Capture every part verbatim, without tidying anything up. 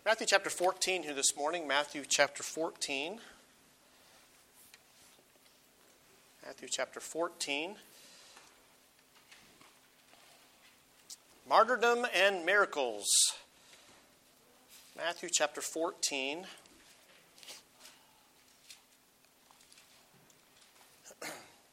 Matthew chapter fourteen here this morning. Matthew chapter fourteen. Matthew chapter fourteen. Martyrdom and miracles. Matthew chapter fourteen. Of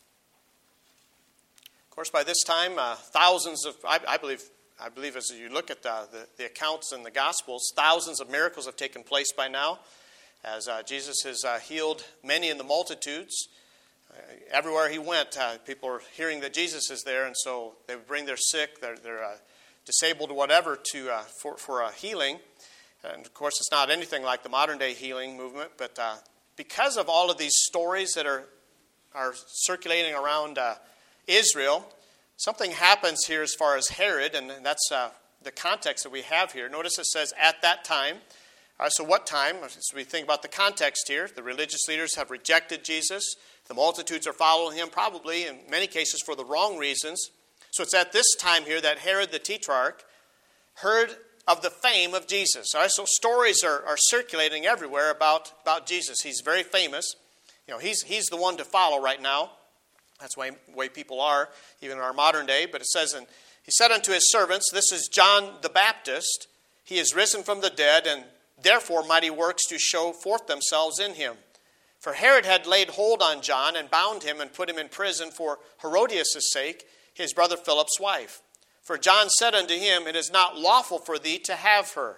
course, by this time, uh, thousands of, I, I believe, I believe as you look at uh, the, the accounts in the Gospels, thousands of miracles have taken place by now, as uh, Jesus has uh, healed many in the multitudes. Uh, everywhere he went, uh, people are hearing that Jesus is there, and so they would bring their sick, their, their uh, disabled, whatever, to uh, for for a healing. And of course, it's not anything like the modern day healing movement, but uh, because of all of these stories that are are circulating around uh, Israel, something happens here as far as Herod, and that's uh, the context that we have here. Notice it says, at that time. All right, so what time? As we think about the context here, the religious leaders have rejected Jesus. The multitudes are following him, probably in many cases for the wrong reasons. So it's at this time here that Herod the Tetrarch heard of the fame of Jesus. All right, so stories are, are circulating everywhere about, about Jesus. He's very famous. You know, he's, he's the one to follow right now. That's the way, way people are, even in our modern day. But it says, and he said unto his servants, this is John the Baptist. He is risen from the dead, and therefore mighty works do show forth themselves in him. For Herod had laid hold on John, and bound him, and put him in prison for Herodias' sake, his brother Philip's wife. For John said unto him, it is not lawful for thee to have her.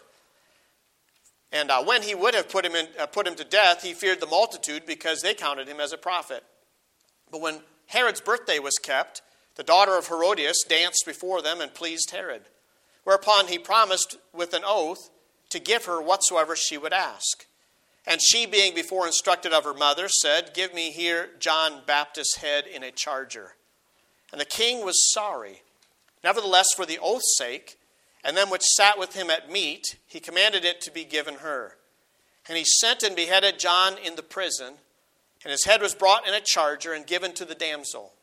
And uh, when he would have put him, in, uh, put him to death, he feared the multitude, because they counted him as a prophet. But when Herod's birthday was kept, the daughter of Herodias danced before them and pleased Herod. Whereupon he promised with an oath to give her whatsoever she would ask. And she, being before instructed of her mother, said, give me here John Baptist's head in a charger. And the king was sorry. Nevertheless, for the oath's sake, and them which sat with him at meat, he commanded it to be given her. And he sent and beheaded John in the prison, and his head was brought in a charger and given to the damsel.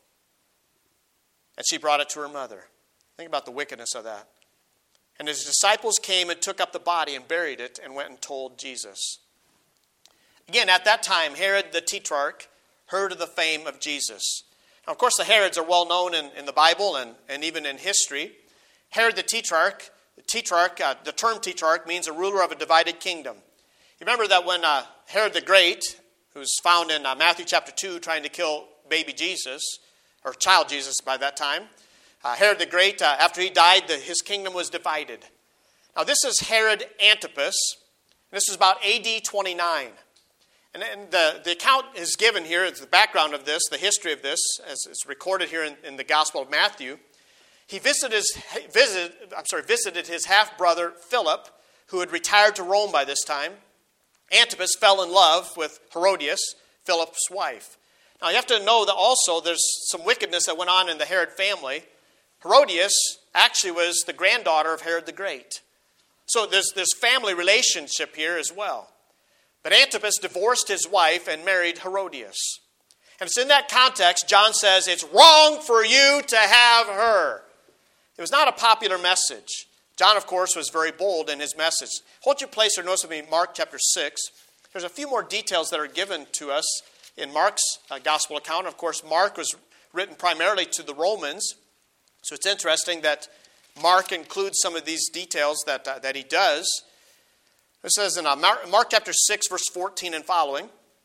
And she brought it to her mother. Think about the wickedness of that. And his disciples came and took up the body and buried it and went and told Jesus. Again, at that time, Herod the Tetrarch heard of the fame of Jesus. Now, of course, the Herods are well known in, in the Bible and, and even in history. Herod the Tetrarch, the, tetrarch uh, the term Tetrarch means a ruler of a divided kingdom. You remember that when uh, Herod the Great, who's found in uh, Matthew chapter two, trying to kill baby Jesus, or child Jesus by that time. Uh, Herod the Great, uh, after he died, the, his kingdom was divided. Now this is Herod Antipas. This is about A D twenty-nine. And, and the, the account is given here, it's the background of this, the history of this, as it's recorded here in, in the Gospel of Matthew. He visited his, visit, I'm sorry, visited his half-brother Philip, who had retired to Rome by this time. Antipas fell in love with Herodias, Philip's wife. Now you have to know that also there's some wickedness that went on in the Herod family. Herodias actually was the granddaughter of Herod the Great. So there's this family relationship here as well. But Antipas divorced his wife and married Herodias. And it's in that context, John says, it's wrong for you to have her. It was not a popular message. John, of course, was very bold in his message. Hold your place or notice with me Mark chapter six. There's a few more details that are given to us in Mark's uh, gospel account. Of course, Mark was written primarily to the Romans. So it's interesting that Mark includes some of these details that, uh, that he does. It says in uh, Mark, Mark chapter six, verse fourteen and following.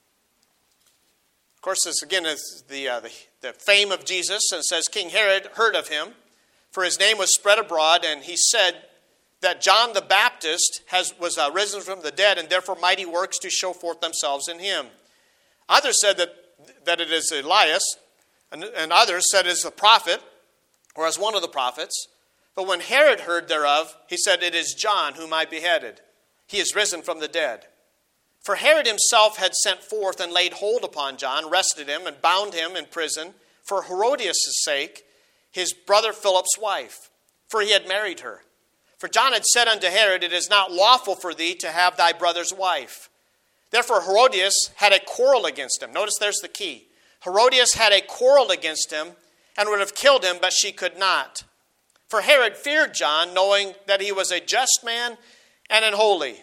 Of course, this again is the, uh, the, the fame of Jesus. And it says, King Herod heard of him, for his name was spread abroad, and he said that John the Baptist has, was uh, risen from the dead, and therefore mighty works to show forth themselves in him. Others said that, that it is Elias, and, and others said it is a prophet, or as one of the prophets. But when Herod heard thereof, he said, it is John whom I beheaded. He is risen from the dead. For Herod himself had sent forth and laid hold upon John, arrested him, and bound him in prison for Herodias' sake, his brother Philip's wife, for he had married her. For John had said unto Herod, it is not lawful for thee to have thy brother's wife. Therefore Herodias had a quarrel against him. Notice there's the key. Herodias had a quarrel against him and would have killed him, but she could not. For Herod feared John, knowing that he was a just man and an holy.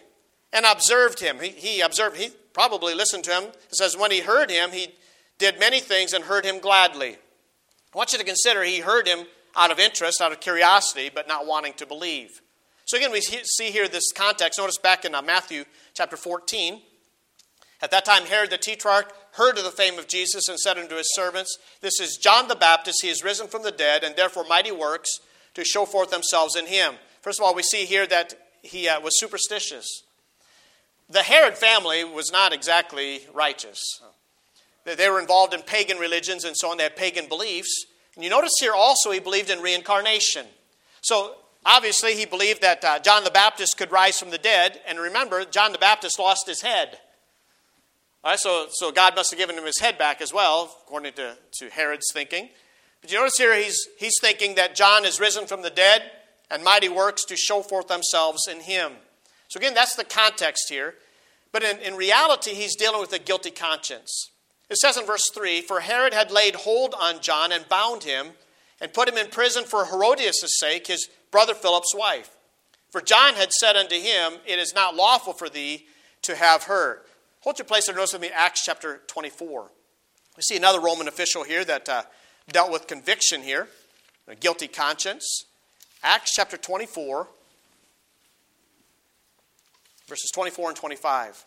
and observed him. He, he observed, he probably listened to him. It says, when he heard him, he did many things and heard him gladly. I want you to consider he heard him out of interest, out of curiosity, but not wanting to believe. So again, we see here this context. Notice back in uh, Matthew chapter fourteen. At that time, Herod the Tetrarch heard of the fame of Jesus and said unto his servants, this is John the Baptist. He is risen from the dead, and therefore mighty works to show forth themselves in him. First of all, we see here that he uh, was superstitious. The Herod family was not exactly righteous. They were involved in pagan religions and so on. They had pagan beliefs. And you notice here also he believed in reincarnation. So obviously he believed that uh, John the Baptist could rise from the dead. And remember, John the Baptist lost his head. All right, so, so God must have given him his head back as well, according to, to Herod's thinking. But you notice here he's, he's thinking that John is risen from the dead and mighty works to show forth themselves in him. So again, that's the context here. But in, in reality, he's dealing with a guilty conscience. It says in verse three, for Herod had laid hold on John and bound him and put him in prison for Herodias' sake, his brother Philip's wife. For John had said unto him, it is not lawful for thee to have her. Hold your place there. Notice with me Acts chapter twenty-four. We see another Roman official here that uh, dealt with conviction here, a guilty conscience. Acts chapter twenty-four, verses twenty-four and twenty-five.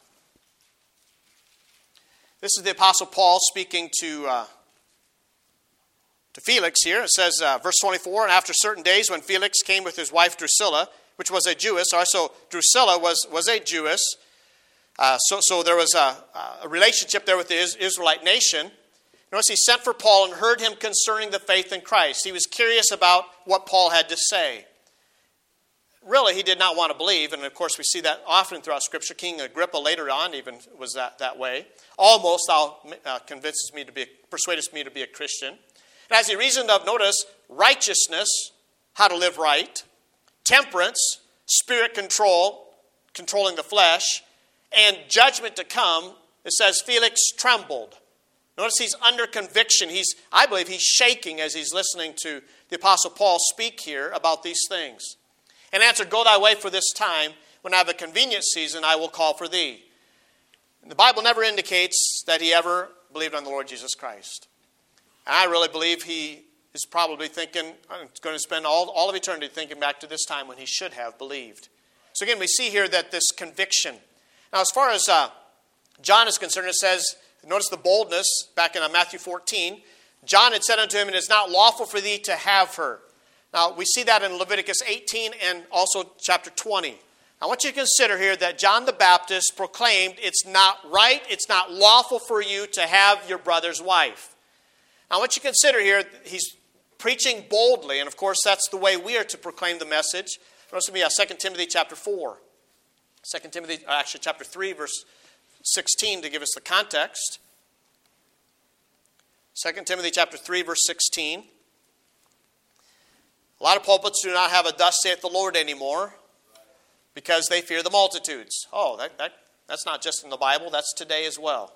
This is the Apostle Paul speaking to, uh, to Felix here. It says, uh, verse twenty-four, and after certain days when Felix came with his wife Drusilla, which was a Jewess, also Drusilla was, was a Jewess, Uh, so, so there was a, a relationship there with the Israelite nation. Notice he sent for Paul and heard him concerning the faith in Christ. He was curious about what Paul had to say. Really, he did not want to believe, and of course we see that often throughout Scripture. King Agrippa later on even was that, that way. Almost thou uh, convinces me to be, persuadest me to be a Christian. And as he reasoned of, notice, righteousness, how to live right, temperance, spirit control, controlling the flesh, and judgment to come, it says Felix trembled. Notice he's under conviction. He's, I believe he's shaking as he's listening to the Apostle Paul speak here about these things. And answered, go thy way for this time. When I have a convenient season, I will call for thee. And the Bible never indicates that he ever believed on the Lord Jesus Christ. And I really believe he is probably thinking, I'm going to spend all, all of eternity thinking back to this time when he should have believed. So again, we see here that this conviction. Now, as far as uh, John is concerned, it says, notice the boldness back in uh, Matthew fourteen. John had said unto him, it is not lawful for thee to have her. Now, we see that in Leviticus eighteen and also chapter twenty. I want you to consider here that John the Baptist proclaimed it's not right, it's not lawful for you to have your brother's wife. Now, I want you to consider here, he's preaching boldly, and of course that's the way we are to proclaim the message. Notice with me uh, Second Timothy chapter four. Second Timothy, actually chapter three, verse sixteen to give us the context. Second Timothy chapter three, verse sixteen. A lot of pulpits do not have a thus saith the Lord anymore because they fear the multitudes. Oh, that, that that's not just in the Bible, that's today as well.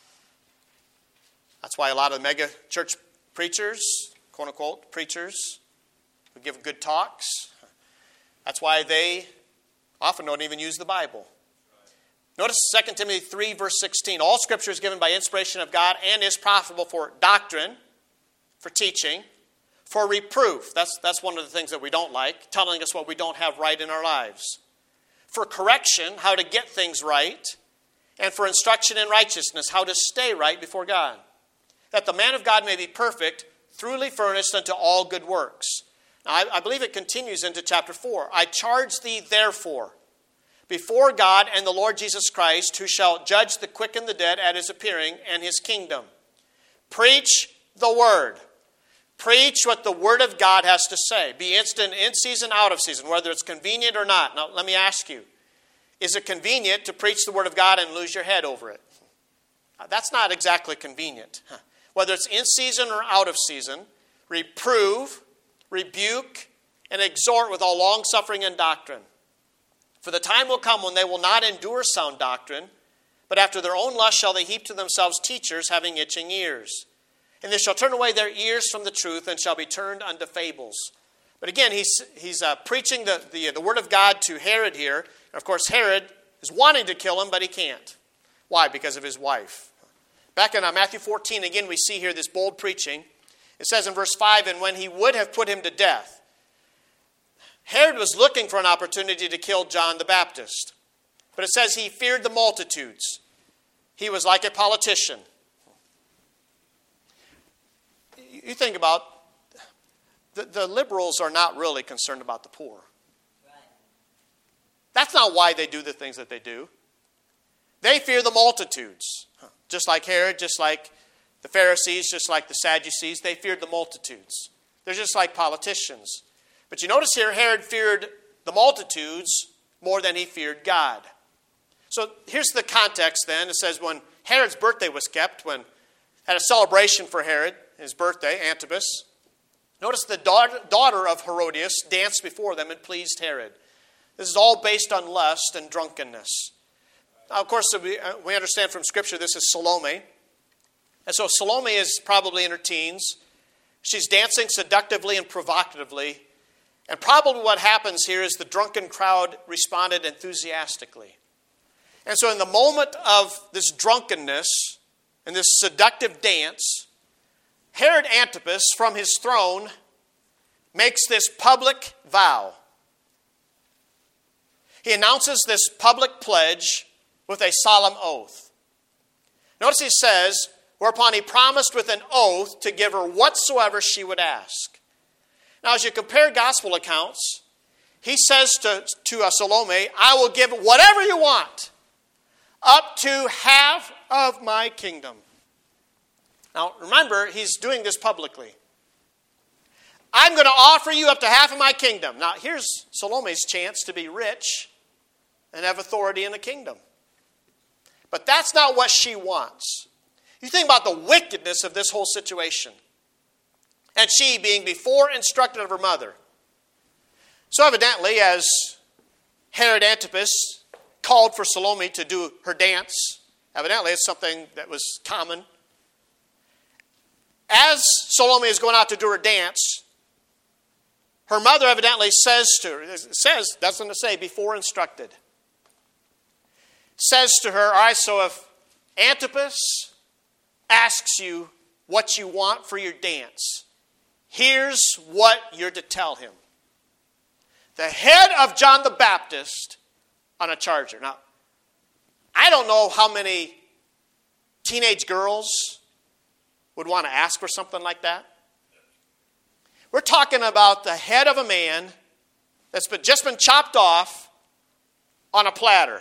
That's why a lot of the mega church preachers, quote unquote preachers, who give good talks, that's why they often don't even use the Bible. Notice Second Timothy three, verse sixteen. All Scripture is given by inspiration of God and is profitable for doctrine, for teaching, for reproof. That's, that's one of the things that we don't like, telling us what we don't have right in our lives. For correction, how to get things right. And for instruction in righteousness, how to stay right before God. That the man of God may be perfect, truly furnished unto all good works. Now, I, I believe it continues into chapter four. I charge thee therefore, before God and the Lord Jesus Christ, who shall judge the quick and the dead at his appearing and his kingdom. Preach the word. Preach what the word of God has to say. Be instant in season, out of season, whether it's convenient or not. Now, let me ask you, is it convenient to preach the word of God and lose your head over it? That's not exactly convenient. Whether it's in season or out of season, reprove, rebuke, and exhort with all longsuffering and doctrine. For the time will come when they will not endure sound doctrine, but after their own lust shall they heap to themselves teachers having itching ears. And they shall turn away their ears from the truth and shall be turned unto fables. But again, he's, he's uh, preaching the, the, the word of God to Herod here. And of course, Herod is wanting to kill him, but he can't. Why? Because of his wife. Back in uh, Matthew fourteen, again, we see here this bold preaching. It says in verse five, and when he would have put him to death, Herod was looking for an opportunity to kill John the Baptist. But it says he feared the multitudes. He was like a politician. You think about, the, the liberals are not really concerned about the poor. That's not why they do the things that they do. They fear the multitudes. Just like Herod, just like the Pharisees, just like the Sadducees, they feared the multitudes. They're just like politicians. But you notice here, Herod feared the multitudes more than he feared God. So here's the context then. It says when Herod's birthday was kept, when had a celebration for Herod, his birthday, Antipas. Notice the daughter of Herodias danced before them and pleased Herod. This is all based on lust and drunkenness. Now, of course, we understand from Scripture this is Salome. And so Salome is probably in her teens. She's dancing seductively and provocatively. And probably what happens here is the drunken crowd responded enthusiastically. And so in the moment of this drunkenness and this seductive dance, Herod Antipas, from his throne, makes this public vow. He announces this public pledge with a solemn oath. Notice he says, whereupon he promised with an oath to give her whatsoever she would ask. Now, as you compare gospel accounts, he says to, to uh, Salome, I will give whatever you want, up to half of my kingdom. Now, remember, he's doing this publicly. I'm going to offer you up to half of my kingdom. Now, here's Salome's chance to be rich and have authority in the kingdom. But that's not what she wants. You think about the wickedness of this whole situation. And she being before instructed of her mother. So evidently, as Herod Antipas called for Salome to do her dance, evidently it's something that was common. As Salome is going out to do her dance, her mother evidently says to her, it says, doesn't it say before instructed? Says to her, all right, so if Antipas asks you what you want for your dance, here's what you're to tell him. The head of John the Baptist on a charger. Now, I don't know how many teenage girls would want to ask for something like that. We're talking about the head of a man that's been, just been chopped off on a platter.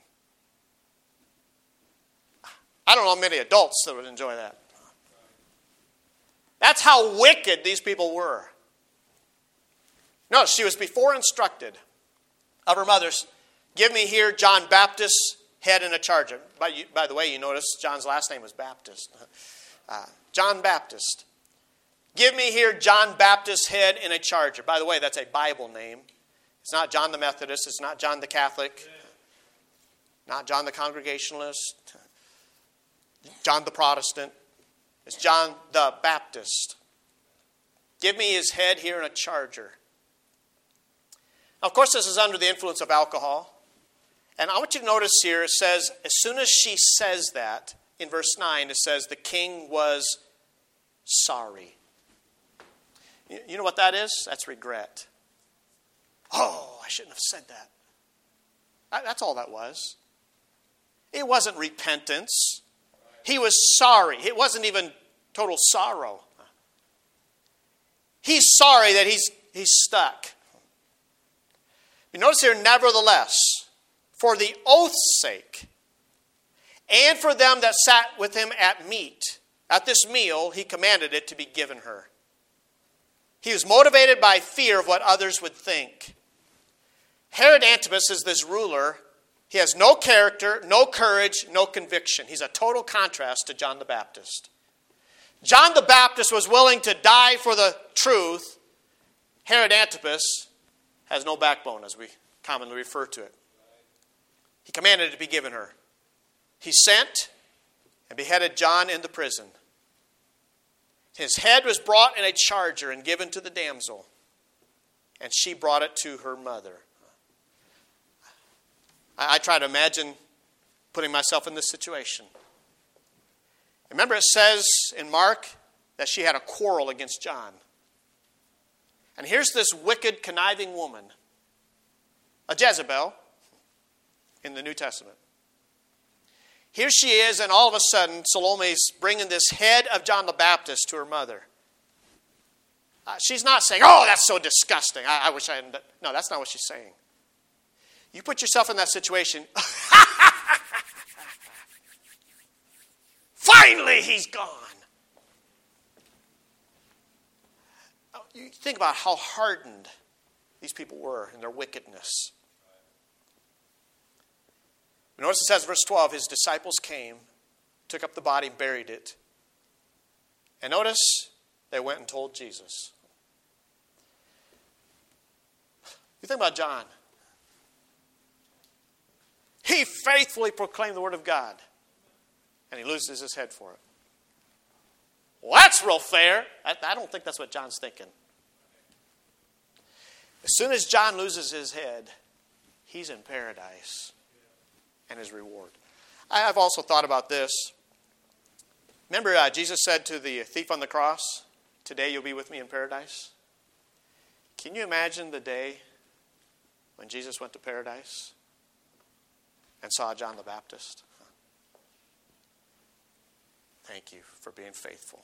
I don't know many adults that would enjoy that. That's how wicked these people were. No, she was before instructed of her mother's, give me here John Baptist's head in a charger. By, you, by the way, you notice John's last name was Baptist. Uh, John Baptist. Give me here John Baptist's head in a charger. By the way, that's a Bible name. It's not John the Methodist. It's not John the Catholic. Not John the Congregationalist. John the Protestant. It's John the Baptist. Give me his head here in a charger. Now, of course, this is under the influence of alcohol. And I want you to notice here, it says, as soon as she says that, in verse nine, it says, the king was sorry. You know what that is? That's regret. Oh, I shouldn't have said that. That's all that was. It wasn't repentance. He was sorry. It wasn't even total sorrow. He's sorry that he's, he's stuck. You notice here, nevertheless, for the oath's sake, and for them that sat with him at meat, at this meal, he commanded it to be given her. He was motivated by fear of what others would think. Herod Antipas is this ruler. He has no character, no courage, no conviction. He's a total contrast to John the Baptist. John the Baptist was willing to die for the truth. Herod Antipas has no backbone, as we commonly refer to it. He commanded it to be given her. He sent and beheaded John in the prison. His head was brought in a charger and given to the damsel, and she brought it to her mother. I, I try to imagine putting myself in this situation. Remember, it says in Mark that she had a quarrel against John. And here's this wicked, conniving woman, a Jezebel, in the New Testament. Here she is, and all of a sudden, Salome's bringing this head of John the Baptist to her mother. Uh, she's not saying, oh, that's so disgusting. I, I wish I hadn't done. No, that's not what she's saying. You put yourself in that situation. Finally, he's gone. You think about how hardened these people were in their wickedness. Notice it says, verse twelve, his disciples came, took up the body, buried it. And notice, they went and told Jesus. You think about John. He faithfully proclaimed the word of God. And he loses his head for it. Well, that's real fair. I, I don't think that's what John's thinking. As soon as John loses his head, he's in paradise and his reward. I, I've also thought about this. Remember, uh, Jesus said to the thief on the cross, today you'll be with me in paradise. Can you imagine the day when Jesus went to paradise and saw John the Baptist? Thank you for being faithful.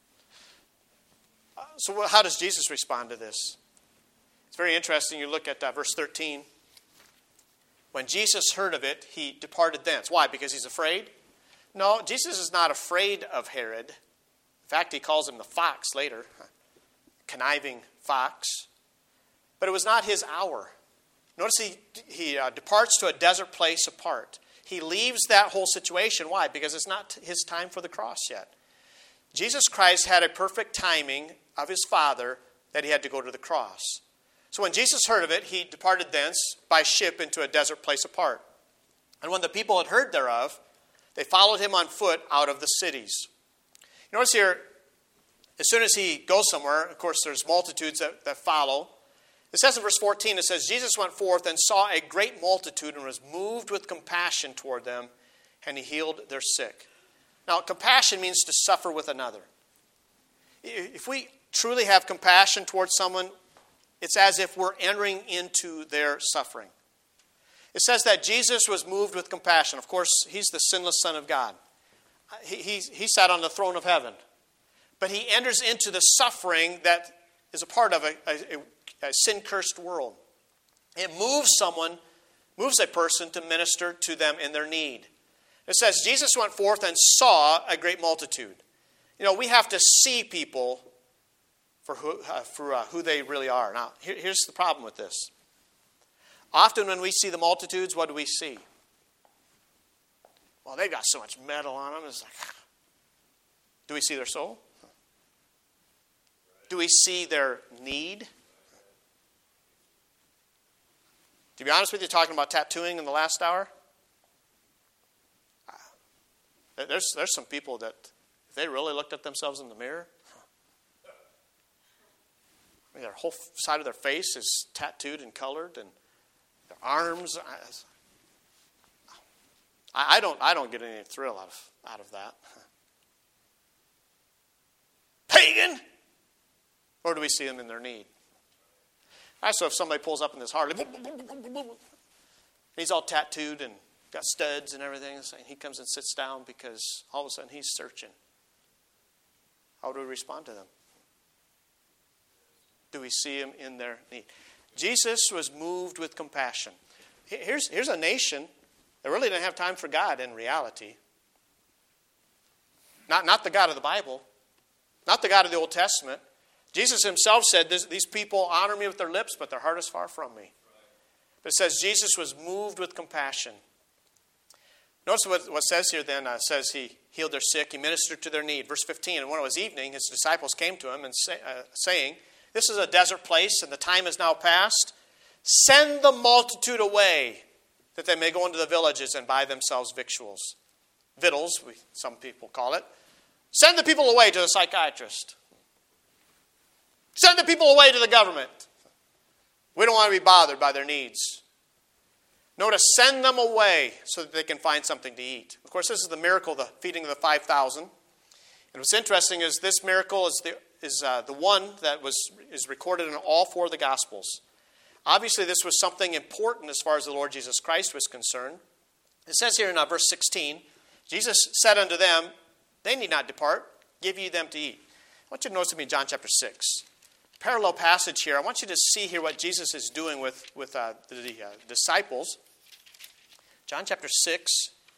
Uh, so how does Jesus respond to this? It's very interesting. You look at uh, verse thirteen. When Jesus heard of it, he departed thence. Why? Because he's afraid? No, Jesus is not afraid of Herod. In fact, he calls him the fox later. Conniving fox. But it was not his hour. Notice he, he uh, departs to a desert place apart. He leaves that whole situation. Why? Because it's not his time for the cross yet. Jesus Christ had a perfect timing of his Father that he had to go to the cross. So when Jesus heard of it, he departed thence by ship into a desert place apart. And when the people had heard thereof, they followed him on foot out of the cities. You notice here, as soon as he goes somewhere, of course there's multitudes that, that follow. It says in verse fourteen, it says, Jesus went forth and saw a great multitude and was moved with compassion toward them, and he healed their sick. Now, compassion means to suffer with another. If we truly have compassion towards someone, it's as if we're entering into their suffering. It says that Jesus was moved with compassion. Of course, he's the sinless Son of God. He, he, he sat on the throne of heaven. But he enters into the suffering that is a part of a, a, a sin-cursed world. It moves someone, moves a person to minister to them in their need. It says, Jesus went forth and saw a great multitude. You know, we have to see people for who, uh, for, uh, who they really are. Now, here, here's the problem with this. Often when we see the multitudes, what do we see? Well, they've got so much metal on them. It's like, do we see their soul? Do we see their need? To be honest with you, talking about tattooing in the last hour, there's, there's some people that, if they really looked at themselves in the mirror, I mean, their whole side of their face is tattooed and colored, and their arms. I, I don't. I don't get any thrill out of out of that. Pagan, or do we see them in their need? I so if somebody pulls up in this Harley, he's all tattooed and got studs and everything, and he comes and sits down because all of a sudden he's searching. How do we respond to them? Do we see him in their need? Jesus was moved with compassion. Here's, here's a nation that really didn't have time for God in reality. Not, not the God of the Bible. Not the God of the Old Testament. Jesus himself said, these people honor me with their lips, but their heart is far from me. But it says Jesus was moved with compassion. Notice what, what it says here then. Uh, it says he healed their sick. He ministered to their need. Verse fifteen, and when it was evening, his disciples came to him and say, uh, saying, this is a desert place, and the time is now past. Send the multitude away, that they may go into the villages and buy themselves victuals. Victuals, we, some people call it. Send the people away to the psychiatrist. Send the people away to the government. We don't want to be bothered by their needs. Notice, send them away so that they can find something to eat. Of course, this is the miracle, the feeding of the five thousand. And what's interesting is this miracle is the, is, uh, the one that was is recorded in all four of the Gospels. Obviously, this was something important as far as the Lord Jesus Christ was concerned. It says here in uh, verse sixteen, Jesus said unto them, they need not depart, give ye them to eat. I want you to notice with me John chapter six. Parallel passage here. I want you to see here what Jesus is doing with, with uh, the, the uh, disciples. John chapter six.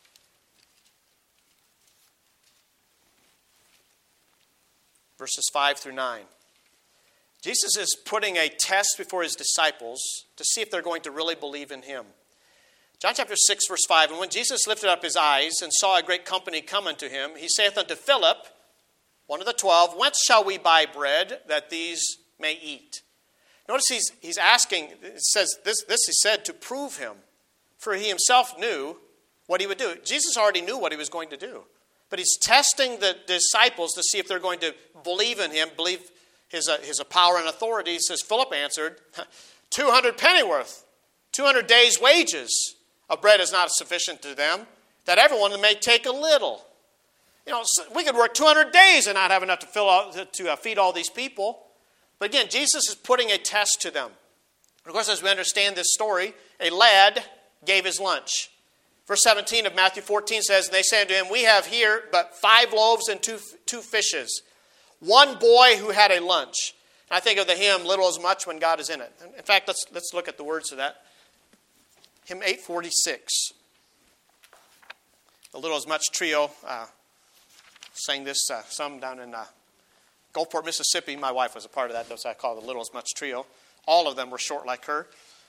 Verses five through nine. Jesus is putting a test before his disciples to see if they're going to really believe in him. John chapter six, verse five. And when Jesus lifted up his eyes and saw a great company come unto him, he saith unto Philip, one of the twelve, whence shall we buy bread that these may eat? Notice he's, he's asking, it says this, this he said to prove him, for he himself knew what he would do. Jesus already knew what he was going to do. But he's testing the disciples to see if they're going to believe in him, believe his, uh, his power and authority. He says, Philip answered, two hundred pennyworth, two hundred days' wages of bread is not sufficient to them, that everyone may take a little. You know, we could work two hundred days and not have enough to fill out, to uh, feed all these people. But again, Jesus is putting a test to them. Of course, as we understand this story, a lad gave his lunch. Verse seventeen of Matthew fourteen says, and they say unto him, we have here but five loaves and two, two fishes. One boy who had a lunch. And I think of the hymn, little is much when God is in it. In fact, let's, let's look at the words of that. Hymn eight forty-six. The Little is Much trio uh, sang this, uh, some down in uh, Gulfport, Mississippi. My wife was a part of that. That's what I call the Little is Much trio. All of them were short like her.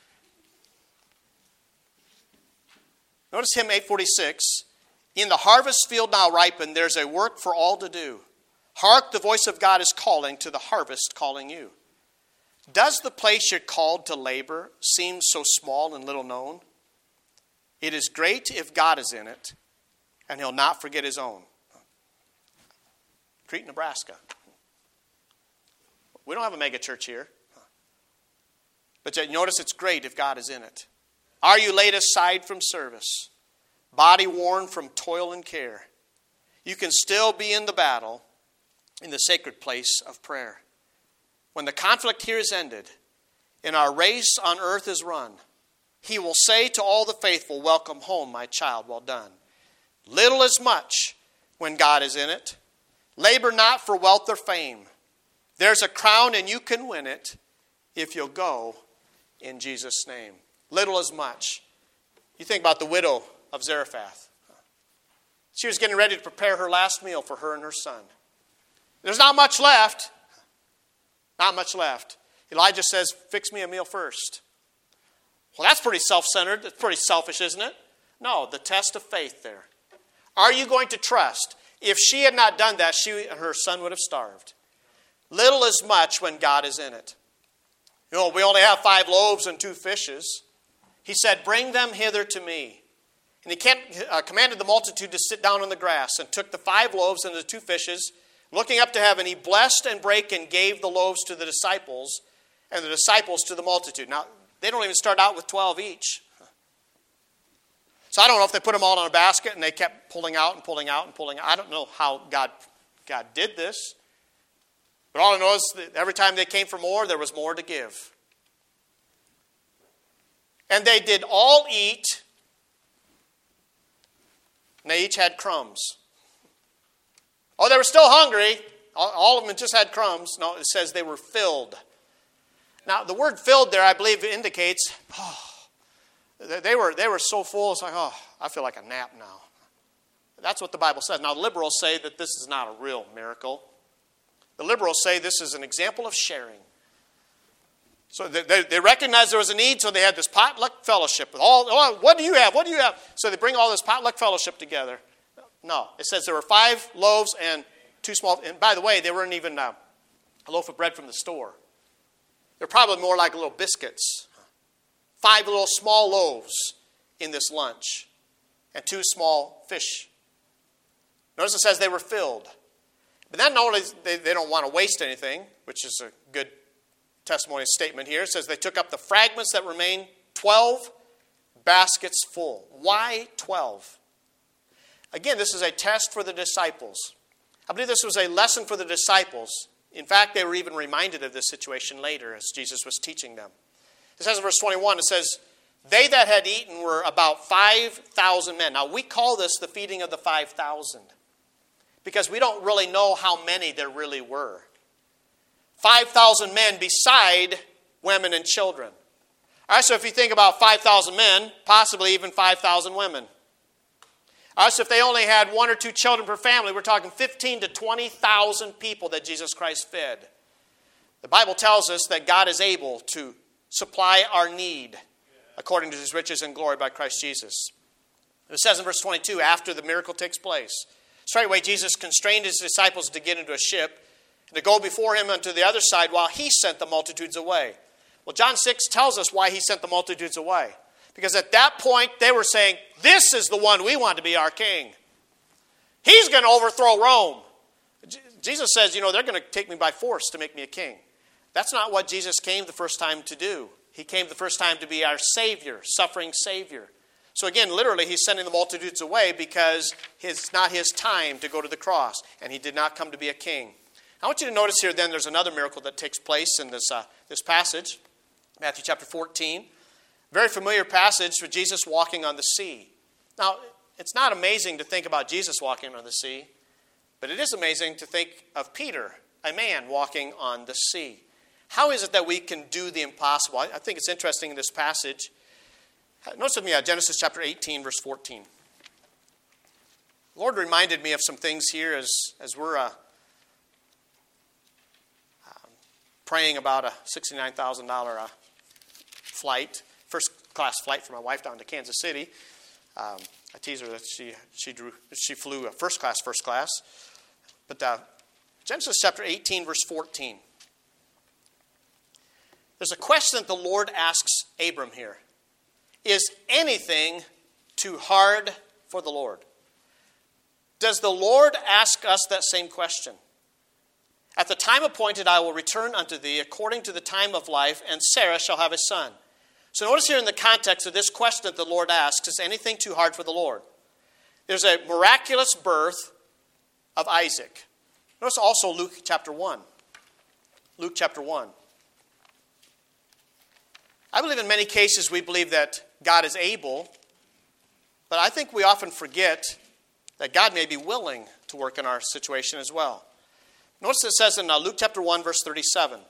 Notice hymn eight forty-six. In the harvest field now ripened, there's a work for all to do. Hark, the voice of God is calling, to the harvest calling you. Does the place you're called to labor seem so small and little known? It is great if God is in it, and he'll not forget his own. Crete, Nebraska. We don't have a mega church here. But you notice it's great if God is in it. Are you laid aside from service, body worn from toil and care? You can still be in the battle in the sacred place of prayer. When the conflict here is ended and our race on earth is run, he will say to all the faithful, welcome home, my child, well done. Little is much when God is in it. Labor not for wealth or fame. There's a crown and you can win it if you'll go in Jesus' name. Little is much. You think about the widow of Zarephath. She was getting ready to prepare her last meal for her and her son. There's not much left. Not much left. Elijah says, fix me a meal first. Well, that's pretty self-centered. That's pretty selfish, isn't it? No, the test of faith there. Are you going to trust? If she had not done that, she and her son would have starved. Little is much when God is in it. You know, we only have five loaves and two fishes. He said, bring them hither to me. And he uh, commanded the multitude to sit down on the grass and took the five loaves and the two fishes. Looking up to heaven, he blessed and brake and gave the loaves to the disciples and the disciples to the multitude. Now, they don't even start out with twelve each. So I don't know if they put them all in a basket and they kept pulling out and pulling out and pulling out. I don't know how God, God did this. But all I know is that every time they came for more, there was more to give. And they did all eat, and they each had crumbs. Oh, they were still hungry. All of them just had crumbs. No, it says they were filled. Now, the word filled there, I believe, indicates, oh, they were, they were so full, it's like, oh, I feel like a nap now. That's what the Bible says. Now, liberals say that this is not a real miracle. The liberals say this is an example of sharing. So they, they, they recognized there was a need, so they had this potluck fellowship. With all, oh, what do you have? What do you have? So they bring all this potluck fellowship together. No, it says there were five loaves and two small. And by the way, they weren't even uh, a loaf of bread from the store. They're probably more like little biscuits. Five little small loaves in this lunch and two small fish. Notice it says they were filled. But then not only they, they don't want to waste anything, which is a good testimony statement here. It says they took up the fragments that remained, twelve baskets full. Why twelve? Again, this is a test for the disciples. I believe this was a lesson for the disciples. In fact, they were even reminded of this situation later as Jesus was teaching them. It says in verse twenty-one, it says, they that had eaten were about five thousand men. Now, we call this the feeding of the five thousand because we don't really know how many there really were. five thousand men beside women and children. All right, so if you think about five thousand men, possibly even five thousand women. All right, so if they only had one or two children per family, we're talking fifteen to twenty thousand people that Jesus Christ fed. The Bible tells us that God is able to supply our need according to his riches and glory by Christ Jesus. It says in verse twenty-two, after the miracle takes place, straightway Jesus constrained his disciples to get into a ship and to go before him unto the other side while he sent the multitudes away. Well, John six tells us why he sent the multitudes away. Because at that point, they were saying, this is the one we want to be our king. He's going to overthrow Rome. J- Jesus says, you know, they're going to take me by force to make me a king. That's not what Jesus came the first time to do. He came the first time to be our Savior, suffering Savior. So again, literally, he's sending the multitudes away because it's not his time to go to the cross. And he did not come to be a king. I want you to notice here then there's another miracle that takes place in this, uh, this passage. Matthew chapter fourteen. Very familiar passage with Jesus walking on the sea. Now, it's not amazing to think about Jesus walking on the sea, but it is amazing to think of Peter, a man walking on the sea. How is it that we can do the impossible? I think it's interesting in this passage. Notice with me uh, Genesis chapter eighteen, verse fourteen. The Lord reminded me of some things here as, as we're uh, uh, praying about a sixty-nine thousand dollars uh, flight. First class flight for my wife down to Kansas City. Um, I tease her that she she drew she flew a first class first class. But uh, Genesis chapter eighteen, verse fourteen. There's a question that the Lord asks Abram here. Is anything too hard for the Lord? Does the Lord ask us that same question? At the time appointed I will return unto thee according to the time of life, and Sarah shall have a son. So notice here in the context of this question that the Lord asks, is anything too hard for the Lord? There's a miraculous birth of Isaac. Notice also Luke chapter one. Luke chapter one. I believe in many cases we believe that God is able, but I think we often forget that God may be willing to work in our situation as well. Notice it says in Luke chapter one, verse thirty-seven.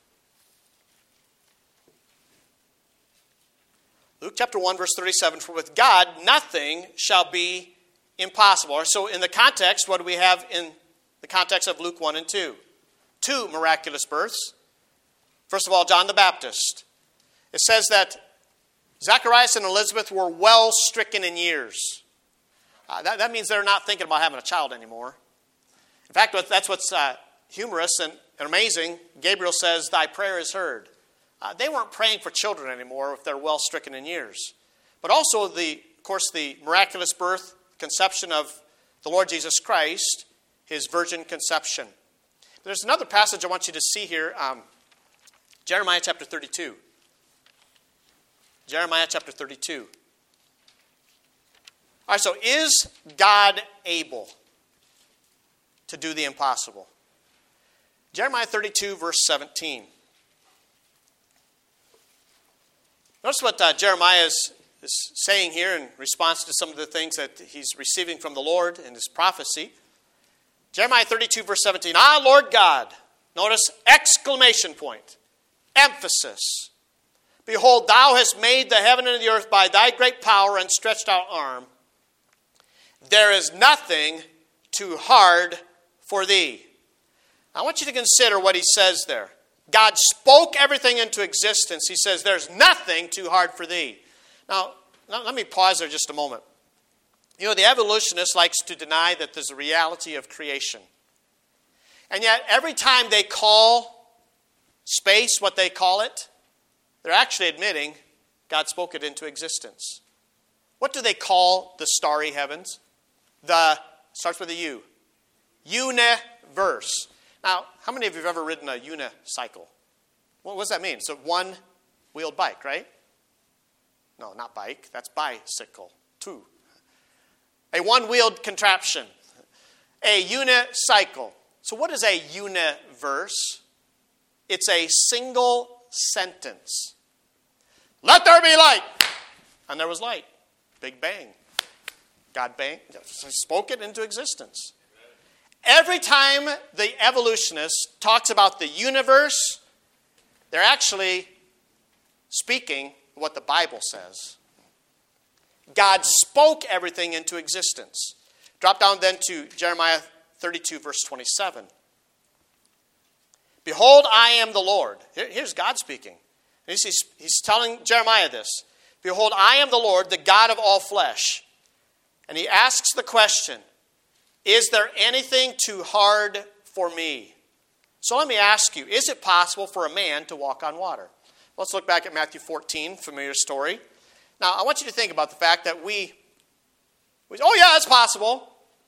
Luke chapter one, verse thirty-seven, for with God nothing shall be impossible. So in the context, what do we have in the context of Luke one and two? Two miraculous births. First of all, John the Baptist. It says that Zacharias and Elizabeth were well stricken in years. Uh, that, that means they're not thinking about having a child anymore. In fact, that's what's uh, humorous and, and amazing. Gabriel says, thy prayer is heard. Uh, they weren't praying for children anymore if they're well stricken in years. But also, the, of course, the miraculous birth, conception of the Lord Jesus Christ, his virgin conception. There's another passage I want you to see here. Um, Jeremiah chapter thirty-two. Jeremiah chapter thirty-two. All right, so is God able to do the impossible? Jeremiah thirty-two, verse seventeen. Notice what uh, Jeremiah is, is saying here in response to some of the things that he's receiving from the Lord in his prophecy. Jeremiah thirty-two, verse seventeen. Ah, Lord God. Notice exclamation point. Emphasis. Behold, thou hast made the heaven and the earth by thy great power and stretched out arm. There is nothing too hard for thee. I want you to consider what he says there. God spoke everything into existence. He says, there's nothing too hard for thee. Now, let me pause there just a moment. You know, the evolutionist likes to deny that there's a reality of creation. And yet, every time they call space what they call it, they're actually admitting God spoke it into existence. What do they call the starry heavens? The, starts with a U. Universe. Now, how many of you have ever ridden a unicycle? What does that mean? It's a one-wheeled bike, right? No, not bike. That's bicycle. Two. A one-wheeled contraption. A unicycle. So what is a universe? It's a single sentence. Let there be light. And there was light. Big bang. God bang, spoke it into existence. Every time the evolutionist talks about the universe, they're actually speaking what the Bible says. God spoke everything into existence. Drop down then to Jeremiah thirty-two, verse twenty-seven. Behold, I am the Lord. Here, here's God speaking. He's, he's, he's telling Jeremiah this. Behold, I am the Lord, the God of all flesh. And he asks the question, is there anything too hard for me? So let me ask you, is it possible for a man to walk on water? Let's look back at Matthew fourteen, familiar story. Now, I want you to think about the fact that we, we oh yeah, it's possible.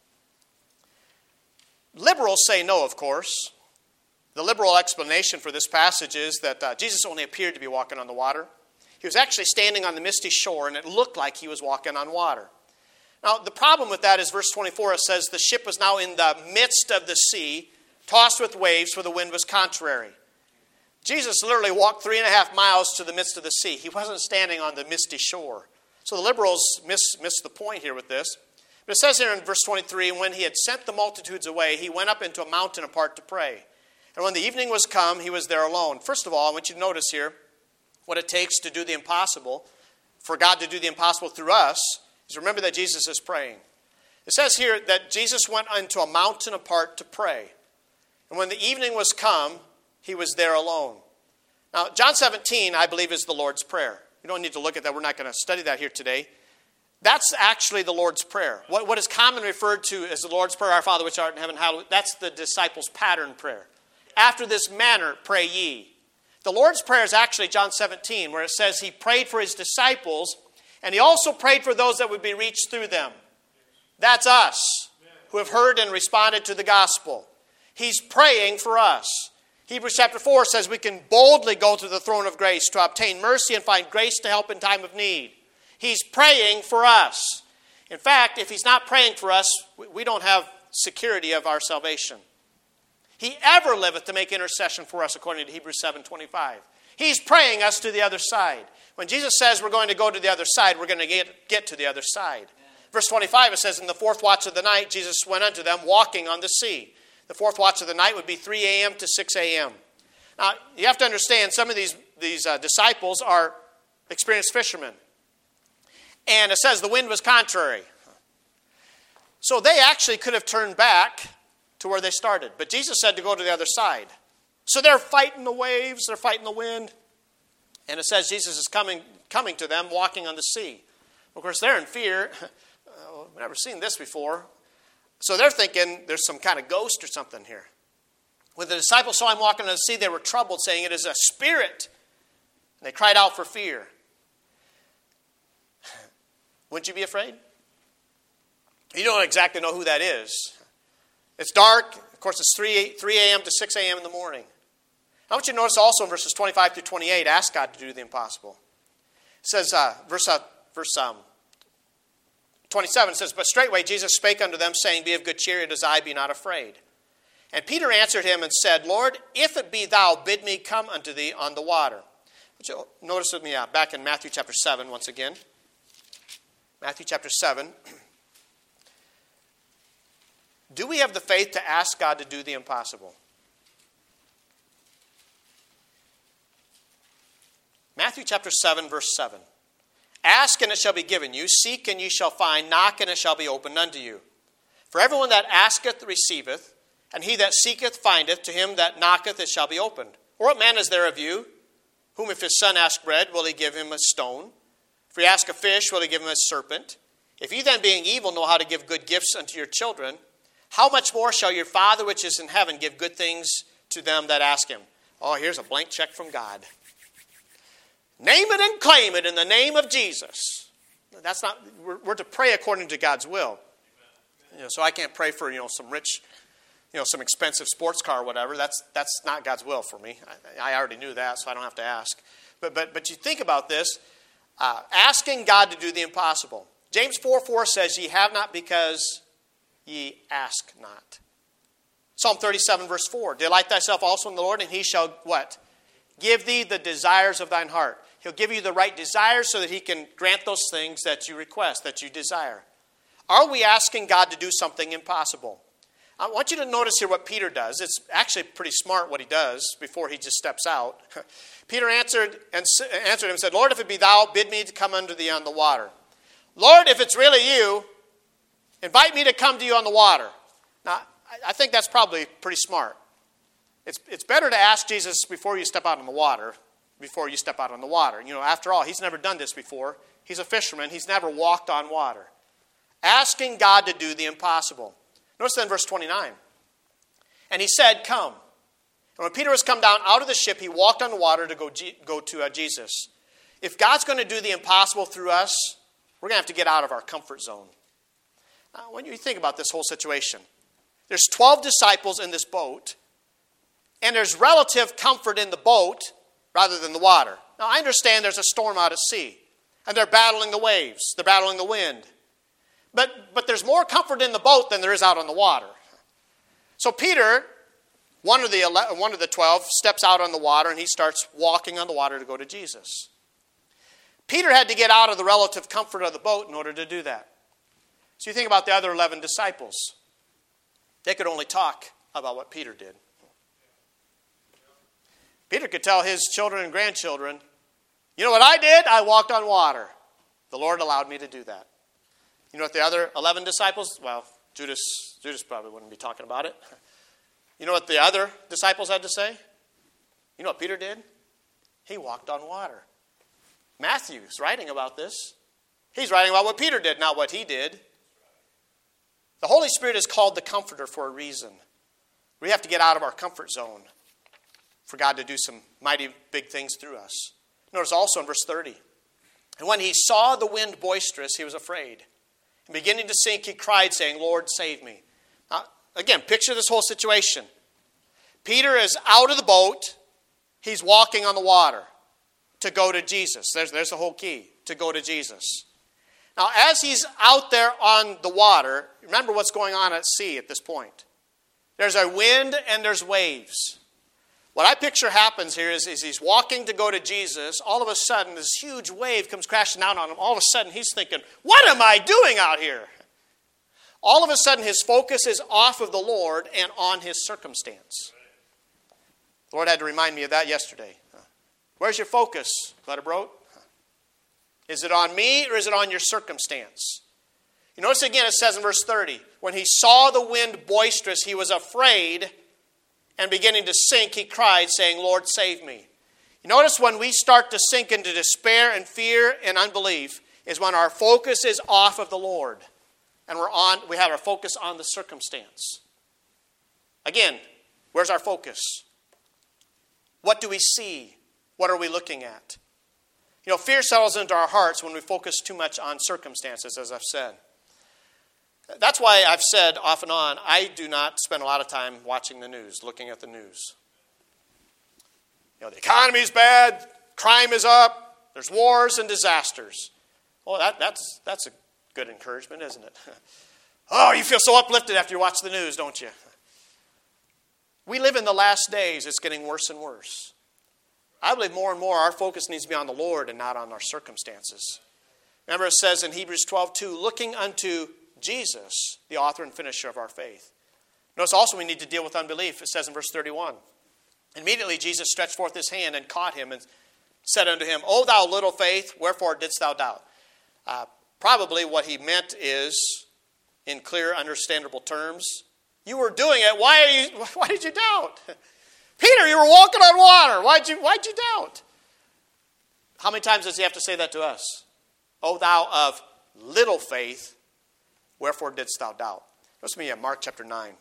Liberals say no, of course. The liberal explanation for this passage is that uh, Jesus only appeared to be walking on the water. He was actually standing on the misty shore, and it looked like he was walking on water. Now, the problem with that is verse twenty-four, it says, the ship was now in the midst of the sea, tossed with waves, for the wind was contrary. Jesus literally walked three and a half miles to the midst of the sea. He wasn't standing on the misty shore. So the liberals miss, miss the point here with this. But it says here in verse twenty-three, when he had sent the multitudes away, he went up into a mountain apart to pray. And when the evening was come, he was there alone. First of all, I want you to notice here what it takes to do the impossible, for God to do the impossible through us, is remember that Jesus is praying. It says here that Jesus went into a mountain apart to pray. And when the evening was come, he was there alone. Now, John seventeen, I believe, is the Lord's Prayer. You don't need to look at that. We're not going to study that here today. That's actually the Lord's Prayer. What, what is commonly referred to as the Lord's Prayer, our Father which art in heaven, hallowed, that's the disciples' pattern prayer. After this manner, pray ye. The Lord's Prayer is actually John seventeen, where it says he prayed for his disciples, and he also prayed for those that would be reached through them. That's us, who have heard and responded to the gospel. He's praying for us. Hebrews chapter four says we can boldly go to the throne of grace to obtain mercy and find grace to help in time of need. He's praying for us. In fact, if he's not praying for us, we don't have security of our salvation. He ever liveth to make intercession for us, according to Hebrews seven twenty-five. He's praying us to the other side. When Jesus says we're going to go to the other side, we're going to get, get to the other side. Verse twenty-five, it says, in the fourth watch of the night, Jesus went unto them walking on the sea. The fourth watch of the night would be three a.m. to six a.m. Now, you have to understand, some of these, these uh, disciples are experienced fishermen. And it says the wind was contrary. So they actually could have turned back to where they started. But Jesus said to go to the other side. So they're fighting the waves, they're fighting the wind. And it says Jesus is coming, coming to them, walking on the sea. Of course, they're in fear. Oh, we've never seen this before. So they're thinking there's some kind of ghost or something here. When the disciples saw him walking on the sea, they were troubled, saying, it is a spirit. And they cried out for fear. Wouldn't you be afraid? You don't exactly know who that is. It's dark. Of course, it's three a.m. to six a.m. in the morning. I want you to notice also in verses twenty-five through twenty-eight, ask God to do the impossible. It says, uh, verse, uh, verse um, twenty-seven says, but straightway Jesus spake unto them, saying, be of good cheer, it is I, be not afraid. And Peter answered him and said, Lord, if it be thou, bid me come unto thee on the water. Would you notice with me uh, back in Matthew chapter seven once again. Matthew chapter seven. Do we have the faith to ask God to do the impossible? Matthew chapter seven, verse seven. Ask, and it shall be given you. Seek, and ye shall find. Knock, and it shall be opened unto you. For everyone that asketh receiveth, and he that seeketh findeth. To him that knocketh it shall be opened. Or what man is there of you, whom if his son ask bread, will he give him a stone? If he ask a fish, will he give him a serpent? If ye then, being evil, know how to give good gifts unto your children, how much more shall your Father which is in heaven give good things to them that ask him? Oh, here's a blank check from God. Name it and claim it in the name of Jesus. That's not. We're, we're to pray according to God's will. You know, so I can't pray for you know some rich, you know, some expensive sports car or whatever. That's that's not God's will for me. I, I already knew that, so I don't have to ask. But but but you think about this. Uh, asking God to do the impossible. James four four says, ye have not because ye ask not. Psalm thirty-seven verse four, delight thyself also in the Lord, and he shall what? Give thee the desires of thine heart. He'll give you the right desires so that he can grant those things that you request, that you desire. Are we asking God to do something impossible? I want you to notice here what Peter does. It's actually pretty smart what he does before he just steps out. Peter answered and answered him and said, Lord, if it be thou, bid me to come unto thee on the water. Lord, if it's really you, invite me to come to you on the water. Now, I think that's probably pretty smart. It's, it's better to ask Jesus before you step out on the water, before you step out on the water. You know, after all, he's never done this before. He's a fisherman. He's never walked on water. Asking God to do the impossible. Notice then verse twenty-nine. And he said, come. And when Peter was come down out of the ship, he walked on the water to go, G- go to uh, Jesus. If God's going to do the impossible through us, we're going to have to get out of our comfort zone. Now, when you think about this whole situation, there's twelve disciples in this boat, and there's relative comfort in the boat rather than the water. Now, I understand there's a storm out at sea, and they're battling the waves. They're battling the wind. But, but there's more comfort in the boat than there is out on the water. So Peter, one of the one of the twelve, steps out on the water, and he starts walking on the water to go to Jesus. Peter had to get out of the relative comfort of the boat in order to do that. So you think about the other eleven disciples. They could only talk about what Peter did. Peter could tell his children and grandchildren, you know what I did? I walked on water. The Lord allowed me to do that. You know what the other eleven disciples, well, Judas, Judas probably wouldn't be talking about it. You know what the other disciples had to say? You know what Peter did? He walked on water. Matthew's writing about this. He's writing about what Peter did, not what he did. The Holy Spirit is called the Comforter for a reason. We have to get out of our comfort zone for God to do some mighty big things through us. Notice also in verse thirty. And when he saw the wind boisterous, he was afraid. And beginning to sink, he cried, saying, Lord, save me. Now, again, picture this whole situation. Peter is out of the boat. He's walking on the water to go to Jesus. There's, there's the whole key, to go to Jesus. Now, as he's out there on the water, remember what's going on at sea at this point. There's a wind and there's waves. What I picture happens here is, is he's walking to go to Jesus. All of a sudden, this huge wave comes crashing down on him. All of a sudden, he's thinking, what am I doing out here? All of a sudden, his focus is off of the Lord and on his circumstance. The Lord had to remind me of that yesterday. Where's your focus, Letterbroat? Is it on me or is it on your circumstance? You notice again, it says in verse thirty, when he saw the wind boisterous, he was afraid, and beginning to sink, he cried, saying, Lord, save me. You notice when we start to sink into despair and fear and unbelief is when our focus is off of the Lord. And we're on, we have our focus on the circumstance. Again, where's our focus? What do we see? What are we looking at? You know, fear settles into our hearts when we focus too much on circumstances, as I've said. That's why I've said off and on, I do not spend a lot of time watching the news, looking at the news. You know, the economy's bad, crime is up, there's wars and disasters. Well, that, that's, that's a good encouragement, isn't it? Oh, you feel so uplifted after you watch the news, don't you? We live in the last days. It's getting worse and worse. I believe more and more our focus needs to be on the Lord and not on our circumstances. Remember it says in Hebrews twelve two, looking unto Jesus, the author and finisher of our faith. Notice also we need to deal with unbelief. It says in verse thirty-one, immediately Jesus stretched forth his hand and caught him and said unto him, O thou little faith, wherefore didst thou doubt? Uh, probably what he meant is, in clear, understandable terms, you were doing it. Why are you? Why did you doubt? Peter, you were walking on water. Why'd you, why'd you doubt? How many times does he have to say that to us? O thou of little faith, wherefore didst thou doubt? Listen to me in Mark chapter nine.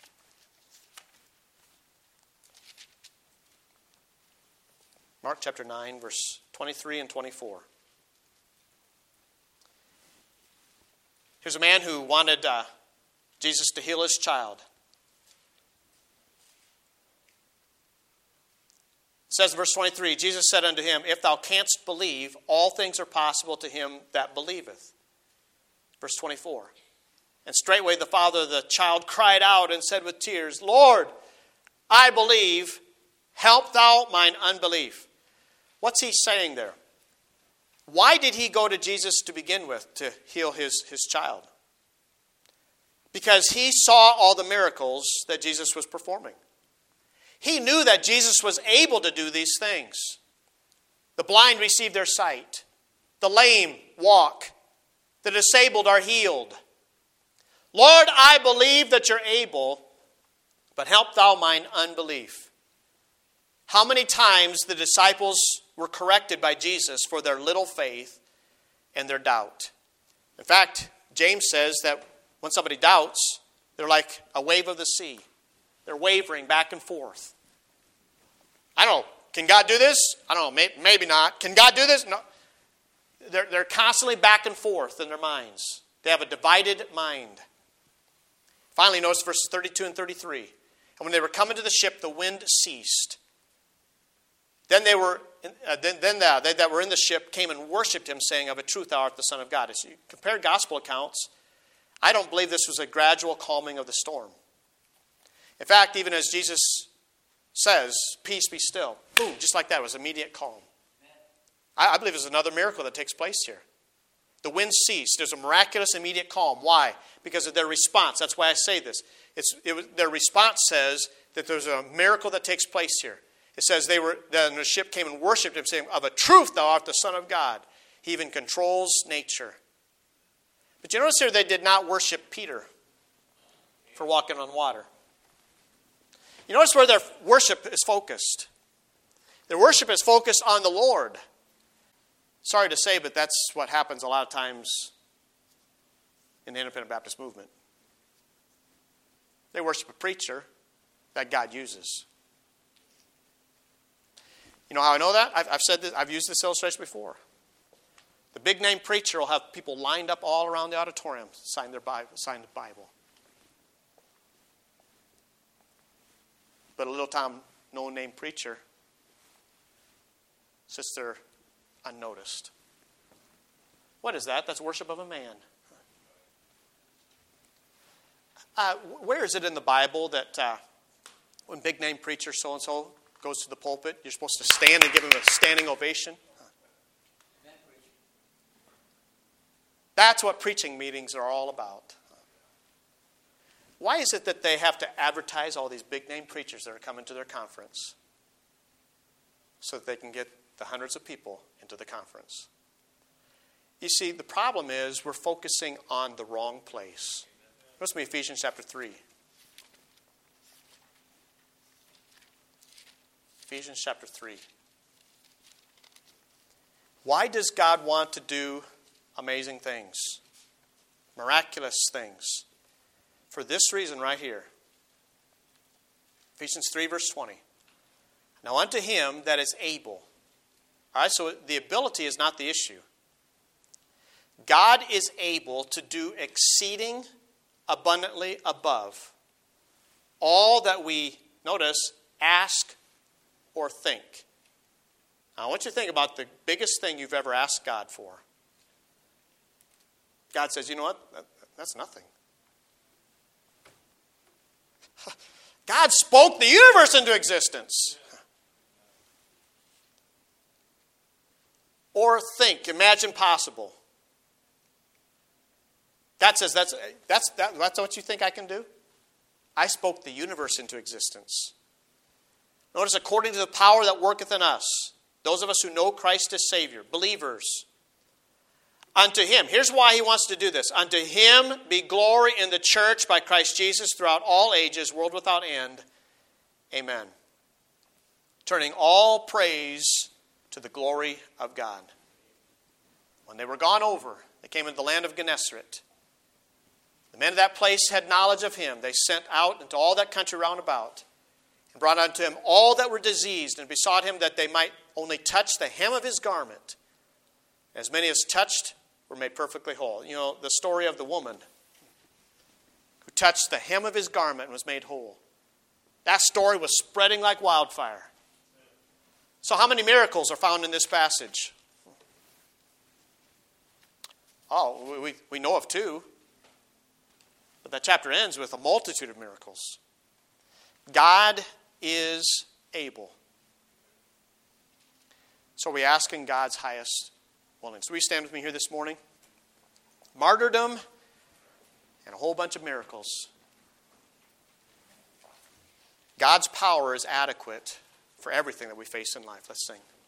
Mark chapter nine, verse twenty-three and twenty-four. Here's a man who wanted uh, Jesus to heal his child. It says in verse twenty-three, Jesus said unto him, If thou canst believe, all things are possible to him that believeth. Verse twenty-four. And straightway the father of the child cried out and said with tears, Lord, I believe, help thou mine unbelief. What's he saying there? Why did he go to Jesus to begin with to heal his, his child? Because he saw all the miracles that Jesus was performing. He knew that Jesus was able to do these things. The blind receive their sight. The lame walk. The disabled are healed. Lord, I believe that you're able, but help thou mine unbelief. How many times the disciples were corrected by Jesus for their little faith and their doubt. In fact, James says that when somebody doubts, they're like a wave of the sea. They're wavering back and forth. I don't know. Can God do this? I don't know. Maybe, maybe not. Can God do this? No. They're, they're constantly back and forth in their minds. They have a divided mind. Finally, notice verses thirty-two and thirty-three. And when they were coming to the ship, the wind ceased. Then they were, uh, then, then the, they that were in the ship came and worshipped him, saying, Of a truth thou art the Son of God. As you compare gospel accounts, I don't believe this was a gradual calming of the storm. In fact, even as Jesus says, Peace be still. Boom, just like that, it was immediate calm. I, I believe there's another miracle that takes place here. The wind ceased. There's a miraculous immediate calm. Why? Because of their response. That's why I say this. It's, it was, their response says that there's a miracle that takes place here. It says they were then the ship came and worshipped him, saying, Of a truth thou art the Son of God. He even controls nature. But you notice here they did not worship Peter for walking on water. You notice where their worship is focused. Their worship is focused on the Lord. Sorry to say, but that's what happens a lot of times in the Independent Baptist movement. They worship a preacher that God uses. You know how I know that? I've, I've said this. I've used this illustration before. The big name preacher will have people lined up all around the auditorium, sign their Bible, sign the Bible. But a little time, no name preacher sits there unnoticed. What is that? That's worship of a man. Uh, where is it in the Bible that uh, when big name preacher so-and-so goes to the pulpit, you're supposed to stand and give him a standing ovation? That's what preaching meetings are all about. Why is it that they have to advertise all these big name preachers that are coming to their conference so that they can get the hundreds of people into the conference? You see, the problem is we're focusing on the wrong place. Let's read Ephesians chapter three. Ephesians chapter three. Why does God want to do amazing things? Miraculous things. For this reason right here. Ephesians three verse twenty. Now unto him that is able. All right, so the ability is not the issue. God is able to do exceeding abundantly above all that we, notice, ask or think. Now, I want you to think about the biggest thing you've ever asked God for. God says, you know what? That, that's nothing. God spoke the universe into existence. Or think, imagine possible. God says, that's, that's, that, that's what you think I can do? I spoke the universe into existence. Notice, according to the power that worketh in us, those of us who know Christ as Savior, believers, unto him, here's why he wants to do this. Unto him be glory in the church by Christ Jesus throughout all ages, world without end. Amen. Turning all praise to the glory of God. When they were gone over, they came into the land of Gennesaret. The men of that place had knowledge of him. They sent out into all that country round about and brought unto him all that were diseased and besought him that they might only touch the hem of his garment. As many as touched were made perfectly whole. You know, the story of the woman who touched the hem of his garment and was made whole. That story was spreading like wildfire. So how many miracles are found in this passage? Oh, we, we know of two. But that chapter ends with a multitude of miracles. God is able. So we ask in God's highest willing. So will you stand with me here this morning? Martyrdom and a whole bunch of miracles. God's power is adequate for everything that we face in life. Let's sing.